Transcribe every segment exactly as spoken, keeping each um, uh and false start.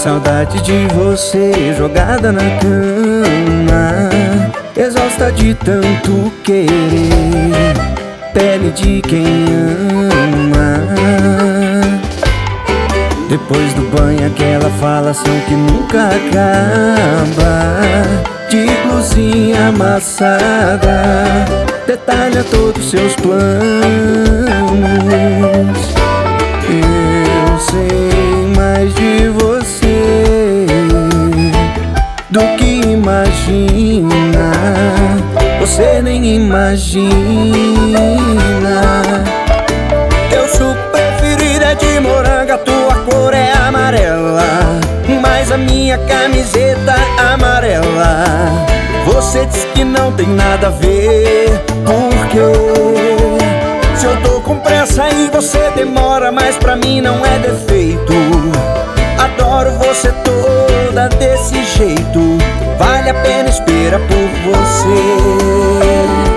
saudade de você jogada na cama, exausta de tanto querer, pele de quem ama. Depois do banho aquela falação que nunca acaba, de blusinha amassada, detalha todos seus planos. Eu sei mais de você do que imagina, você nem imagina. Teu suco preferido é de morango, a tua cor é amarela, mas a minha camiseta amarela. Você diz que não tem nada a ver, porque se eu tô com pressa e você demora, mas pra mim não é defeito. Adoro você toda desse jeito, vale a pena esperar por você.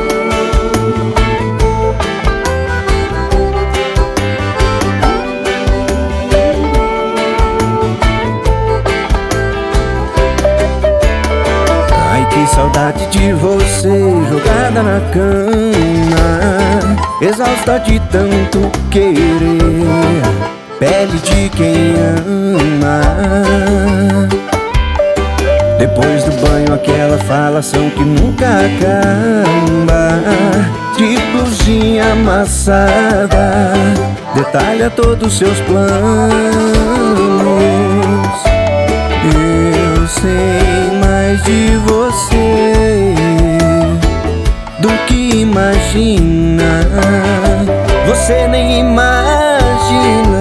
Que saudade de você jogada na cama, exausta de tanto querer, pele de quem ama. Depois do banho aquela falação que nunca acaba, de blusinha amassada, detalha todos os seus planos. Eu sei mais de você do que imagina, você nem imagina.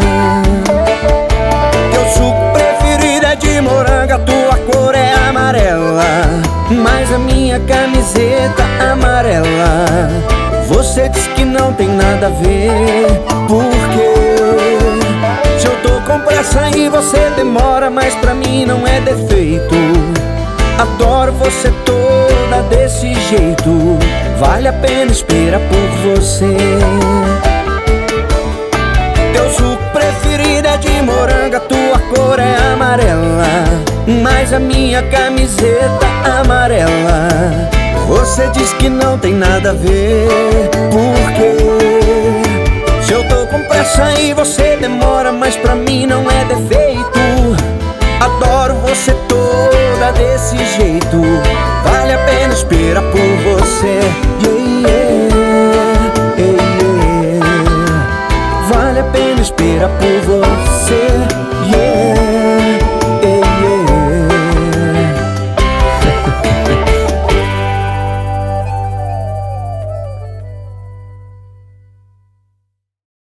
Teu suco preferido é de morango, a tua cor é amarela, mas a minha camiseta amarela. Você diz que não tem nada a ver, porque se eu tô com pressa e você demora, mas pra mim não é defeito. Adoro você toda desse jeito, vale a pena esperar por você. Teu suco preferido é de morango, a tua cor é amarela, mas a minha camiseta amarela. Você diz que não tem nada a ver, porque se eu tô com pressa e você demora, mas pra mim não é defeito. Adoro você toda desse jeito, vale a pena esperar por você. Yeah, yeah, yeah, yeah. Vale a pena esperar por você.